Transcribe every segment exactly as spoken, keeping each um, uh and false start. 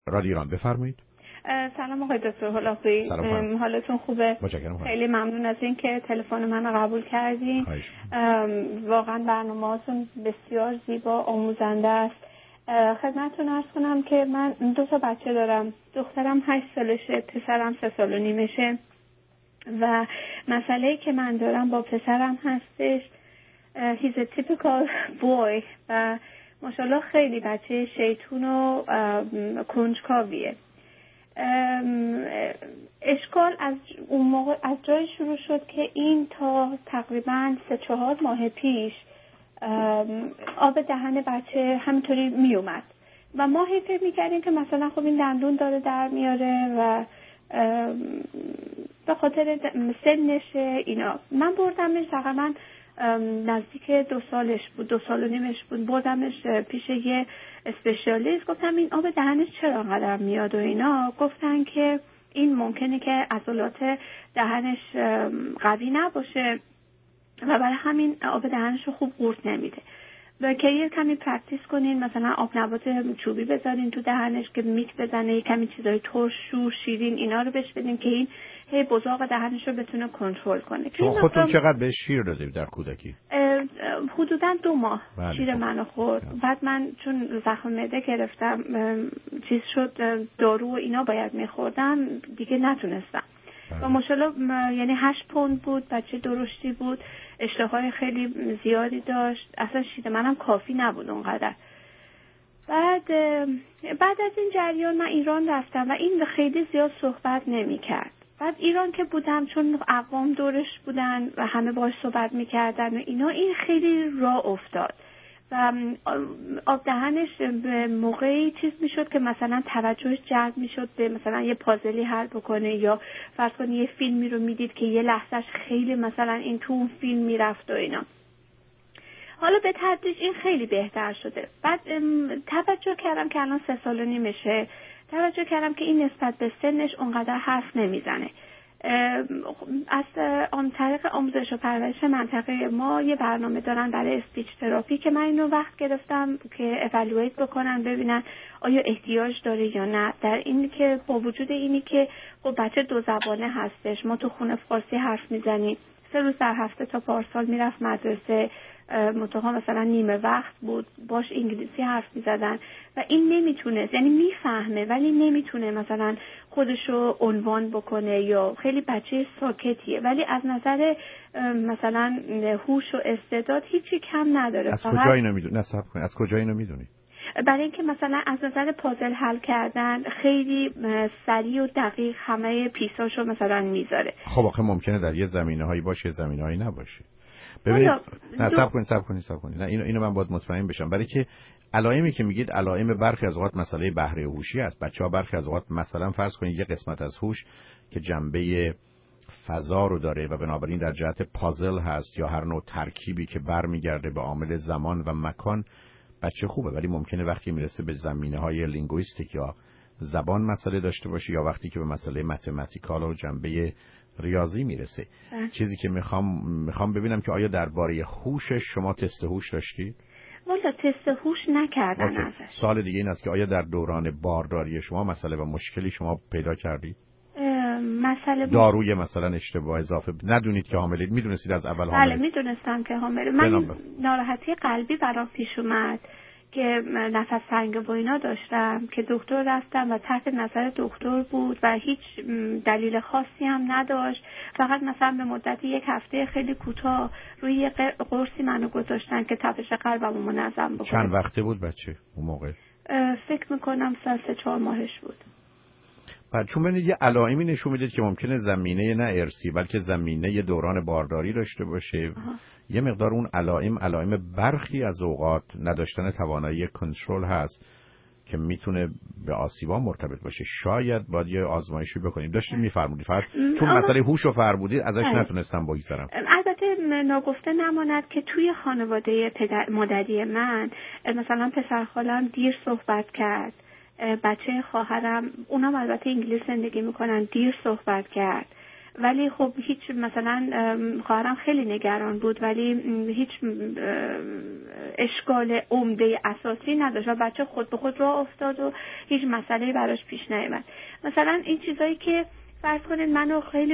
رادیو ایران بفرمایید. سلام آقای دکتر هلاکویی، حالتون خوبه؟ متشکرم. خیلی ممنون از این که تلفن منو قبول کردین. واقعا برنامه‌هاتون بسیار زیبا، آموزنده است. خدمتتون عرض کنم که من دو تا بچه دارم. دخترم هشت سالشه، پسرم سه سال و نیمشه و مسئله‌ای که من دارم با پسرم هستش. he's a typical boy و ماشاءالله خیلی بچه شیطون و کنجکاویه. اشکال از اون موقع از جای شروع شد که این تا تقریبا سه چهار ماه پیش آب دهن بچه همینطوری می اومد و ما هی فکر می‌کردیم که مثلا خب این دندون داره در میاره و به خاطر سنشه اینا. من بردمش تقریبا نزدیک دو سالش بود، دو سال و نیمش بود، بردمش پیش یه اسپشیالیست. گفتم این آب دهنش چرا انقدر میاد و اینا. گفتن که این ممکنه که عضلات دهنش قوی نباشه و برای همین آب دهنش رو خوب قورت نمیده و که یه کمی پرکتیس کنین، مثلا آب نبات چوبی بذارین تو دهنش که میک بزنه، یه کمی چیزای ترش، شور، شیرین اینا رو بهش بدین که این هی بزاق دهنش رو بتونه کنترل کنه. شما خودتون چقدر بهش شیر دادید در کودکی؟ حدوداً دو ماه بله. شیر منو خورد. بله. بعد من چون زخم معده گرفتم، چیز شد، دارو و اینا باید میخوردم، دیگه نتونستم. بله. و ماشاءالله یعنی هشت پوند بود، بچه درشتی بود، اشتهای خیلی زیادی داشت، اصلا شیر منم کافی نبود اونقدر. بعد بعد از این جریان من ایران رفتم و این خیلی زیاد صحبت نمی کرد. بعد ایران که بودم، چون اقوام دورش بودن و همه باهاش صحبت میکردن و اینا، این خیلی راه افتاد و آب دهنش به موقعی چیز میشد که مثلا توجهش جلب میشد به مثلا یه پازلی حل بکنه، یا فرض کنید یه فیلمی رو میدید که یه لحظهش خیلی مثلا این تو اون فیلم میرفت و اینا. حالا به تدریج این خیلی بهتر شده. بعد توجه کردم که الان سه سال و نیمشه، توجه کردم که این نسبت به سنش اونقدر حرف نمیزنه. از آن طریق آموزش و پرورش منطقه ما یه برنامه دارن برای اسپیچ تراپی که من اینو وقت گرفتم که اولویت بکنن ببینن آیا احتیاج داره یا نه. در این که با وجود اینی که خب بچه دو زبانه هستش، ما تو خونه فارسی حرف میزنیم، سه روز در هفته تا پارسال میرفت مدرسه، متوها مثلا نیمه وقت بود باش انگلیسی حرف میزدن و این نمیتونه، یعنی میفهمه ولی نمیتونه مثلا خودشو عنوان بکنه، یا خیلی بچه ساکتیه ولی از نظر مثلا هوش و استعداد هیچی کم نداره. از کجا اینو میدونی؟ نصب کن. از کجا اینو میدونی؟ برای اینکه مثلا از نظر پازل حل کردن خیلی سریع و دقیق همه پیساشو مثلا میذاره. خب آخه ممکنه در یه زمینه‌هایی باشه، زمینه‌هایی نباشه. ببینید نه صبر کنید صبر کنید صبر کنید نه اینو اینو من باید مطمئن بشم، برای که علائمی که میگید علائم برخی از اوقات مسئله بهره هوشی است. بچه‌ها برخی از اوقات مثلا فرض کنید یه قسمت از هوش که جنبه فضا رو داره و بنابراین در جهت پازل هست یا هر نوع ترکیبی که برمیگرده به عامل زمان و مکان، بچه خوبه، ولی ممکنه وقتی میرسه به زمینه‌های لینگویستیک یا زبان مسئله داشته باشه، یا وقتی که به مسئله متمتیکال و جنبه ریاضی میرسه. اه. چیزی که میخوام میخوام ببینم که آیا درباره هوش شما تست هوش داشتید؟ والا تست هوش نکردن ازش. سوال دیگه این است که آیا در دوران بارداری شما مسئله و مشکلی شما پیدا کردید؟ مسئله داروی مثلا اشتباه اضافه ندونید که حاملید؟ میدونستید از اول حاملید؟ بله میدونستم که حامله. من ناراحتی قلبی برام پیش اومد که نفس تنگ و اینا داشتم که دکتر رفتم و تحت نظر دکتر بود و هیچ دلیل خاصی هم نداشت، فقط مثلا به مدت یک هفته خیلی کوتاه روی یه قرصی منو گذاشتن که تپش قلبمو منظم بکنه. چند وقته بود بچه اون موقع؟ فکر میکنم سال سه چهار ماهش بود. بعد چون ببینید یه علائمی نشون میده که ممکنه زمینه نه ارثی بلکه زمینه دوران بارداری داشته باشه. آها. یه مقدار اون علائم علائم برخی از اوقات نداشتن توانایی کنترل هست که میتونه به آسیبا مرتبط باشه. شاید باید یه آزمایشی بکنیم. داشتید میفرمودید فرض چون آه. مسئله هوش رو فرمودید ازش آه. نتونستم بگذرم. البته ناگفته نماند که توی خانواده پدر مادری من مثلا پسر خالم دیر صحبت کرد، بچه خواهرم اونم البته انگلیس زندگی میکنن دیر صحبت کرد، ولی خب هیچ مثلا خواهرم خیلی نگران بود ولی هیچ اشکال عمده اساسی نداشت و بچه خود به خود راه افتاد و هیچ مسئله براش پیش نیامد. مثلا این چیزایی که فرض کنید منو خیلی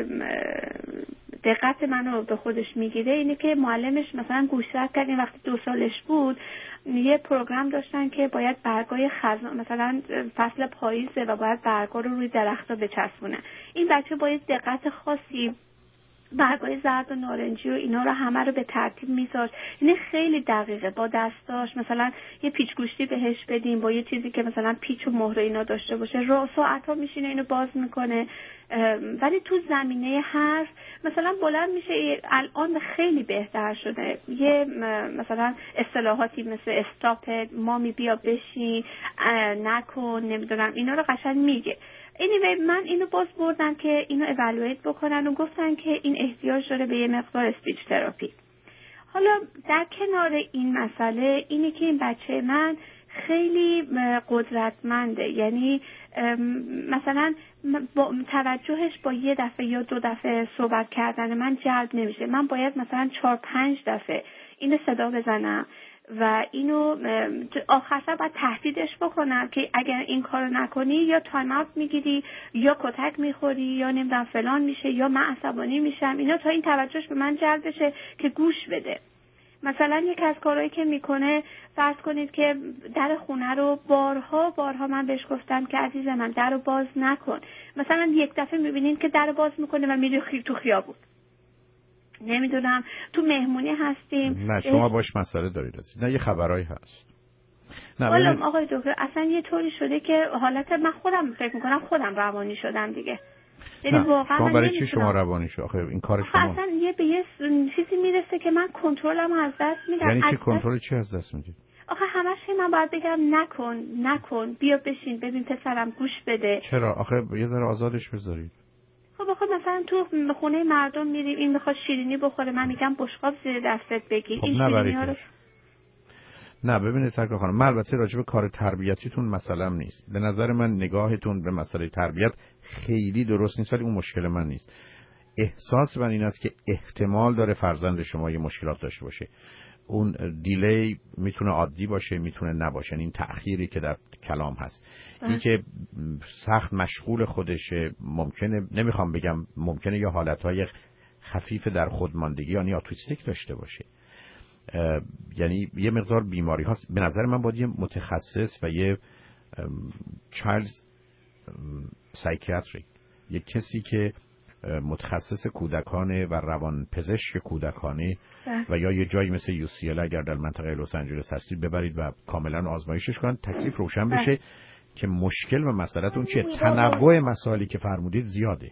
دقت منو به خودش میگیره اینه که معلمش مثلا گوشزد کرد. این وقتی دو سالش بود یه پروگرام داشتن که باید برگای خزان مثلا فصل پاییزه و باید برگا رو روی درخت‌ها بچسبونه. این بچه با یه دقت خاصی برگای زرد و نارنجی و اینا رو همه رو به ترتیب میذاشت. این خیلی دقیقه با دستاش مثلا یه پیچ گوشتی بهش بدیم با یه چیزی که مثلا پیچ و مهره اینا داشته باشه را ساعت‌ها میشینه اینو باز میکنه. ولی تو زمینه حرف مثلا بلند میشه. الان خیلی بهتر شده. یه مثلا اصطلاحاتی مثل استاپ، مامی بیا بشین، نکن، نمیدونم اینا رو قشنگ میگه. anyway من اینو باز بردم که اینو اولویت بکنن و گفتن که این احتیاج داره به یه مقدار اسپیچ تراپی. حالا در کنار این مسئله اینه که این بچه من خیلی قدرتمنده، یعنی مثلا با توجهش با یه دفعه یا دو دفعه صحبت کردن من جلب نمیشه. من باید مثلا چهار پنج دفعه اینو صدا بزنم و اینو آخر سر باید تهدیدش بکنم که اگر این کارو نکنی یا تایم اوت میگیری یا کتک میخوری یا نمیدونم فلان میشه یا من عصبانی میشم. اینا تا این توجهش به من جلب بشه که گوش بده. مثلا یک از کارهایی که میکنه فرض کنید که در خونه رو بارها بارها من بهش گفتم که عزیز من در رو باز نکن. مثلا یک دفعه میبینید که در رو باز میکنه و میره خی تو خیابون. نمیدونم تو مهمونی هستیم. نه شما باش مسئله دارید هستید. نه یه خبرایی هست. نه حالا آقای دکتر اصلا یه طوری شده که حالت من خودم فکر میکنم خودم روانی شدم دیگه. یعنی واقعا شما برای چی شما روانی شد؟ آخه این کار شما اصلا یه به یه چیزی میرسه که من کنترلم از دست میدم. یعنی چی کنترل چی از دست میدید؟ آخه همش من باید بگم نکن نکن بیا بشین ببین پسرم گوش بده. چرا؟ آخه یه ذره آزادش بذارید. خب آخه مثلا تو خونه مردم میریم این میخواد شیرینی بخوره من میگم بشقاب زیر دستت بگیر. خب این شیرینی ها رو نه ببینید سرکار خانم، من البته راجع به کار تربیتیتون مسئله‌ام نیست. به نظر من نگاهتون به مسئله تربیت خیلی درست نیست ولی اون مشکل من نیست. احساس من این است که احتمال داره فرزند شما یه مشکلات داشته باشه. اون دیلی میتونه عادی باشه میتونه نباشه. این تأخیری که در کلام هست این که سخت مشغول خودشه ممکنه نمیخوام بگم ممکنه یه حالتهای خفیف در خودماندگی یعنی آتیستیک داشته باشه. یعنی یه مقدار بیماری هاست. به نظر من باید یه متخصص و یه چایلد سایکیاتری یه کسی که متخصص کودکانه و روان پزشک کودکانه و یا یه جایی مثل یو سی ال اگر در منطقه لس آنجلس هستید ببرید و کاملا آزمایشش کنن تکلیف روشن بشه که مشکل و مسئله‌تون چیه. تنوع مسائلی که فرمودید زیاده.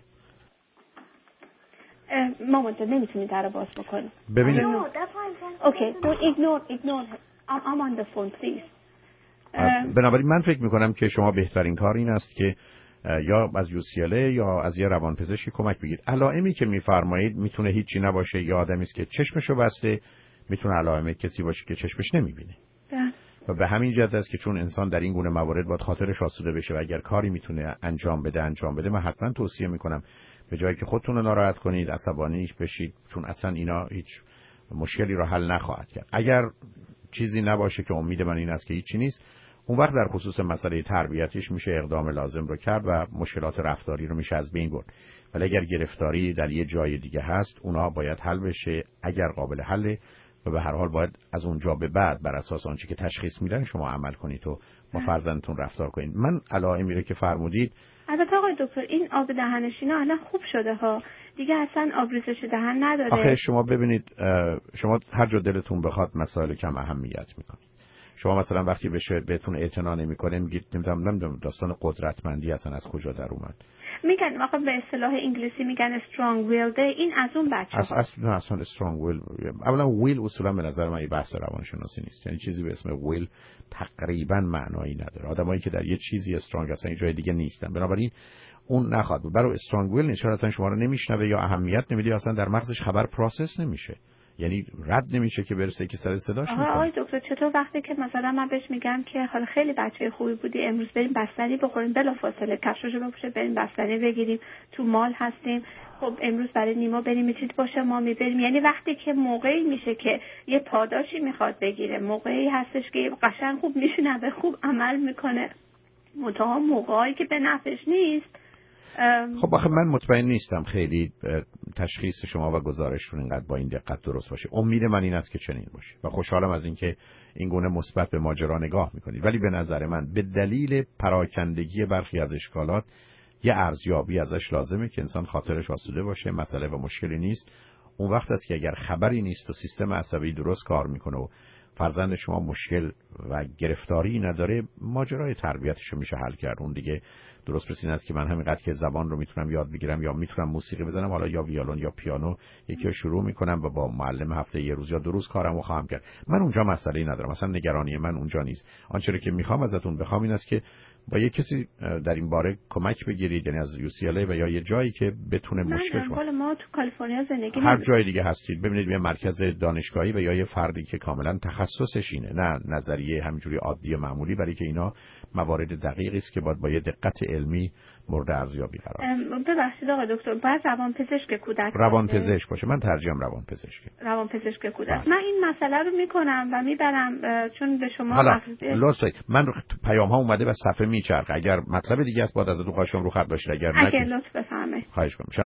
مامان جان نمیتونی در رو باز بکنی. ببینید اوکی don't ignore ignore I'm on the phone please. بنابراین من فکر میکنم که شما بهترین کار این است که یا از یو سی ال یا از یه روانپزشکی کمک بگیرید. علائمی که میفرمایید میتونه هیچی نباشه. یا آدمی است که چشمشو بسته، میتونه علائم کسی باشه که چشمش نمیبینه. و به همین جهت است که چون انسان در این گونه موارد باید خاطرش آسوده بشه و اگر کاری میتونه انجام بده انجام بده. من حتما توصیه میکنم به جایی که خودتون رو ناراحت کنید عصبانی بشید چون اصلا اینا هیچ مشکلی رو حل نخواهد کرد. اگر چیزی نباشه که امید من این است که هیچی نیست، اون وقت در خصوص مسئله تربیتش میشه اقدام لازم رو کرد و مشکلات رفتاری رو میشه از بین برد. ولی اگر گرفتاری در یه جای دیگه هست اونا باید حل بشه اگر قابل حله و به هر حال باید از اونجا به بعد بر اساس آنچه که تشخیص میدن شما عمل کنید و با فرزندتون رفتار کنید. من علائمی رو که فرمودید البته آقای دکتر این آب دهنش اینا الان خوب شده ها دیگه اصلا آبریزش دهن نداره. آخه شما ببینید شما هر جا دلتون بخواد مسائل کم اهمیت میکنید. شما مثلا وقتی بشه بهتون اعتنا نمیکنه میگید نمیدونم نمیدونم داستان قدرتمندی اصلا از کجا در اومد. میگن واقعا به اصطلاح انگلیسی میگن strong willed این از اون بچه‌ها. اصلا اصلا اصلا strong will اولا ویل اصولا به نظر من یه بحث روانشناسی نیست. یعنی چیزی به اسم ویل تقریبا معنایی نداره. آدمایی که در یه چیزی استرانگ هستن یه جای دیگه نیستن. بنابراین اون نخواد برای استرانگ ویل نشه اصلا شما رو نمیشنوه یا اهمیت نمیده اصلا در مغزش خبر پروسس نمیشه. یعنی رد نمیشه که برسه که سر صداش میکنه. آقای دکتر چطور وقتی که مثلا من بهش میگم که حالا خیلی بچه خوبی بودی، امروز بریم بستنی بخوریم، بلافاصله کفشاشو بپوشه بریم بستنی بگیریم، تو مال هستیم، خب امروز برای نیما بریم چیز باشه ما میبریم. یعنی وقتی که موقعی میشه که یه پاداشی میخواد بگیره، موقعی هستش که قشنگ خوب میشنوه، خوب عمل میکنه، منتها موقعی که به نفعش نیست. خب آخه من مطمئن نیستم خیلی تشخیص شما و گزارشتون اینقدر با این دقت درست باشه. امید من این است که چنین باشه و خوشحالم از اینکه این گونه مثبت به ماجرا نگاه میکنید. ولی به نظر من به دلیل پراکندگی برخی از اشکالات یه ارزیابی ازش لازمه که انسان خاطرش آسوده باشه، مسئله و مشکلی نیست. اون وقت است که اگر خبری نیست و سیستم عصبی درست کار میکنه و فرزند شما مشکل و گرفتاری نداره، ماجرای تربیتش رو میشه حل کرد. اون دیگه درست پس این است که من همینقدر که زبان رو میتونم یاد بگیرم یا میتونم موسیقی بزنم، حالا یا ویولون یا پیانو، یکی رو شروع میکنم و با معلم هفته یه روز یا دو روز کارمو خواهم کرد. من اونجا مسئله‌ای ندارم، مثلا نگرانی من اونجا نیست. آنچه که میخوام ازتون بخوام این است که با یه کسی در این باره کمک بگیرید، یعنی از یو سی ال ای و یا یه جایی که بتونه مشکل شما. من ما تو کالیفرنیا زندگی هر جای دیگه هستید ببینید یه مرکز دانشگاهی و یا یه فردی که کاملا تخصصش اینه، نه نظریه همینجوری عادی و معمولی، برای که اینا موارد دقیقی است که باید با یه دقت علمی مورد ارزیابی قرار بگیره. ببخشید آقای دکتر، باید روان پزشک کودک روان پزشک باشه. من ترجیحم روان پزشک. روان پزشک کودک. من این مسئله رو میکنم و میبرم چون به شما حالا لطفاً من پیام ها اومده و صفحه میچرخه، اگر مطلب دیگه است باید ازتون خواهشم رو خط باشید، اگر نه اگه لطف بفرمایید. خواهش می‌کنم.